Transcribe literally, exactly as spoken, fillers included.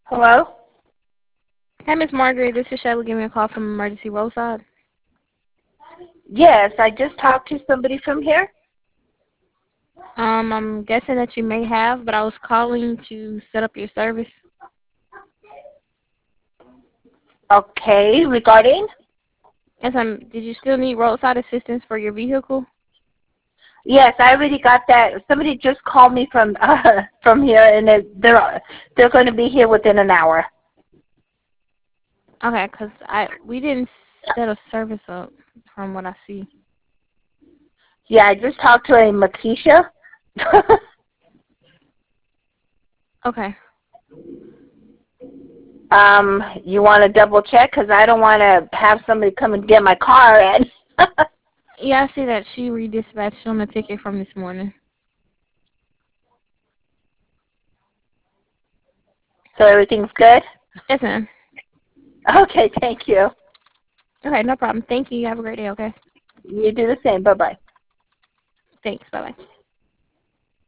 Hello? Hi, Miss Margaret. This is Shelly giving me a call from Emergency Roadside. Yes, I just talked to somebody from here. Um, I'm guessing that you may have, but I was calling to set up your service. Okay, regarding? Yes, um, did you still need roadside assistance for your vehicle? Yes, I already got that. Somebody just called me from uh, from here, and they're they're, they're going to be here within an hour. Okay, 'cause I we didn't set a service up from what I see. Yeah, I just talked to a Makisha. Okay. um, you want to double check? Because I don't want to have somebody come and get my car and. Yeah, I see that she redispatched on the ticket from this morning. So everything's good? Yes, ma'am. Okay, thank you. Okay, no problem. Thank you. You have a great day, okay? You do the same. Bye-bye. Thanks. Bye-bye.